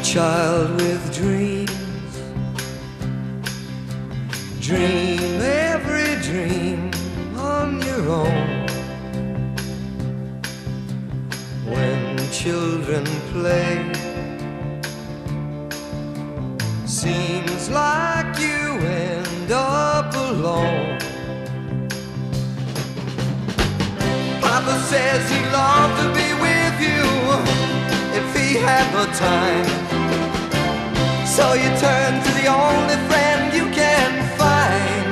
child with dreams. Dream every dream on your own. When children play, seems like you end up alone. Papa says he'd love to be with you if he had the time. So you turn to the only friend you can find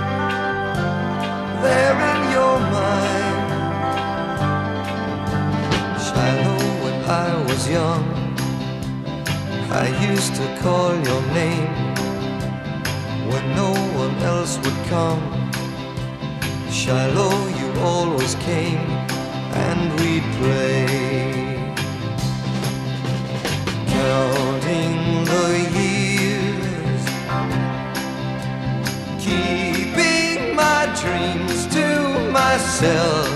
there in your mind. Shiloh, when I was young, I used to call your name when no one else would come. Shiloh, you always came and we'd play, counting the years, keeping my dreams to myself,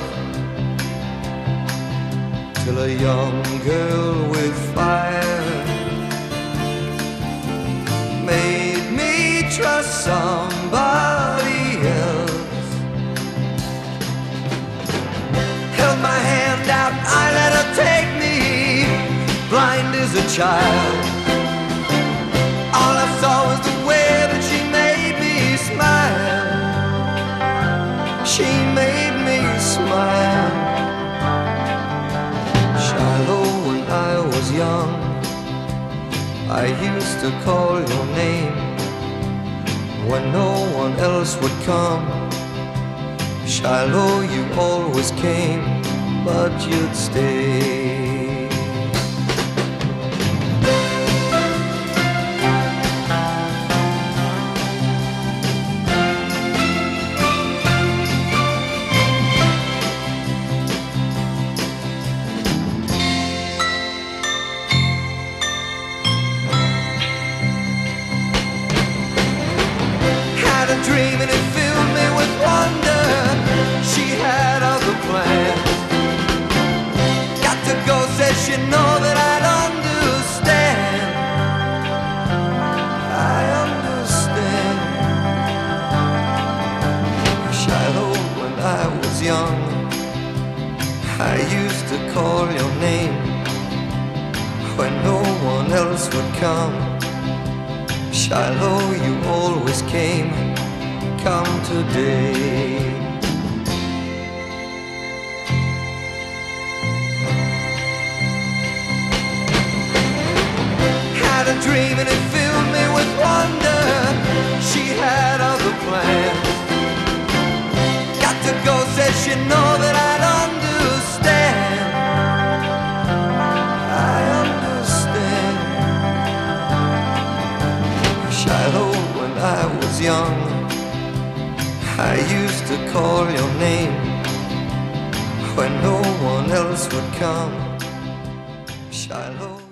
till a young girl with fire made me trust somebody else. Held my hand out, I let her take me, blind as a child. All I saw was the way that she made me smile. She made me smile. Shiloh, when I was young, I used to call your name when no one else would come. Shiloh, you always came, but you'd stay. A dream and it filled me with wonder. She had other plans. Got to go, said she know that I'd understand. I understand. Shiloh, when I was young, I used to call your name when no one else would come. Shiloh, you always came, come today. Had a dream and it filled me with wonder. She had other plans. Got to go, said she know that I'd understand. I understand. Shiloh, when I was young, I used to call your name when no one else would come. Shiloh.